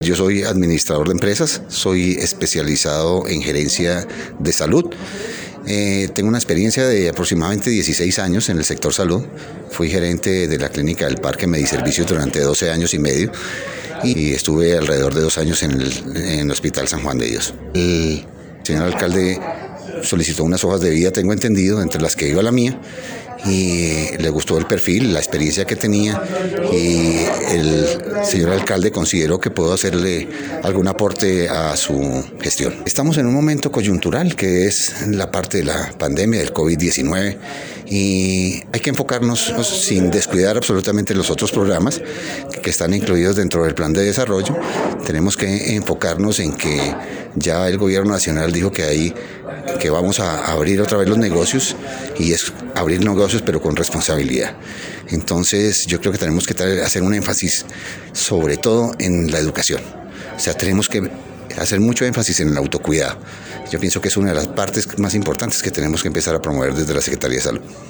Yo soy administrador de empresas, soy especializado en gerencia de salud. Tengo una experiencia de aproximadamente 16 años en el sector salud. Fui gerente de la clínica del Parque Mediservicios durante 12 años y medio y estuve alrededor de 2 años en el Hospital San Juan de Dios. El señor alcalde solicitó unas hojas de vida, tengo entendido, entre las que iba la mía, y le gustó el perfil, la experiencia que tenía, y el señor alcalde consideró que puedo hacerle algún aporte a su gestión. Estamos en un momento coyuntural que es la parte de la pandemia del COVID-19 y hay que enfocarnos sin descuidar absolutamente los otros programas que están incluidos dentro del plan de desarrollo. Tenemos que enfocarnos en que ya el gobierno nacional dijo que vamos a abrir otra vez los negocios, y es abrir negocios pero con responsabilidad. Entonces yo creo que tenemos que hacer un énfasis sobre todo en la educación. O sea, tenemos que hacer mucho énfasis en el autocuidado. Yo pienso que es una de las partes más importantes que tenemos que empezar a promover desde la Secretaría de Salud.